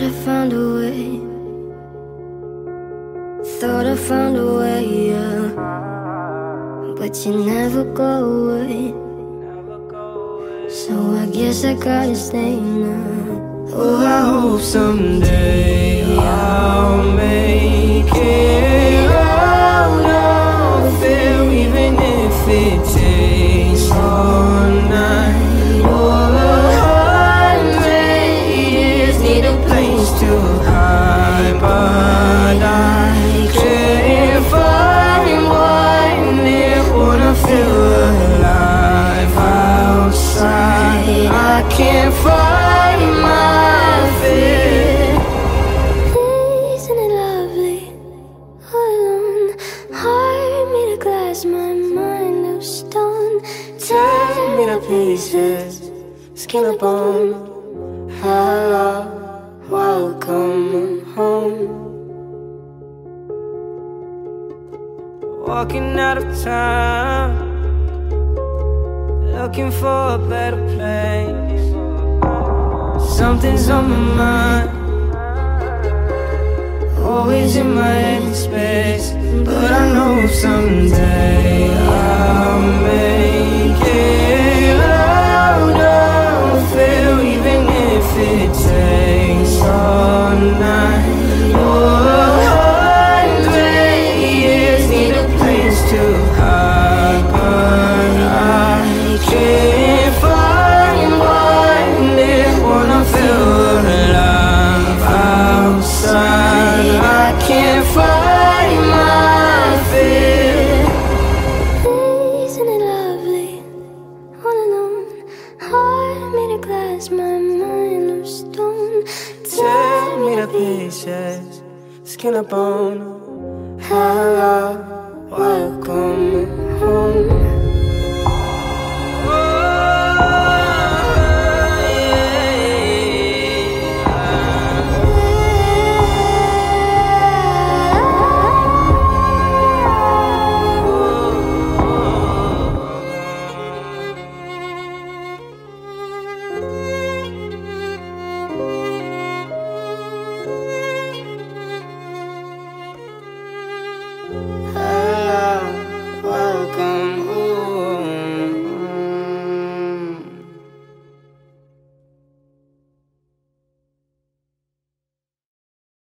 I found a way. Thought I found a way, yeah. But you never go away. So I guess I gotta stay now. Oh, I hope someday I'll make it out of here, even if it takes all night or 100 years. Need a place to hide, but I can't find one there. Wanna feel alive outside. I can't find my fear. Isn't it lovely? All alone, heart made of glass, my mind of stone. Tear me to pieces, skin and bone. Hello, welcome home. Walking out of time, looking for a better place. Something's on my mind, always in my head space. But I know someday I'll make it out of here, even if it takes all night or 100 years. Need a place to hide, but I can't find one there. Wanna feel alive outside. I can't find my fear. Isn't it lovely? All alone, heart made of glass, my mind of stone. Tear me to pieces, skin and bone. Hello, welcome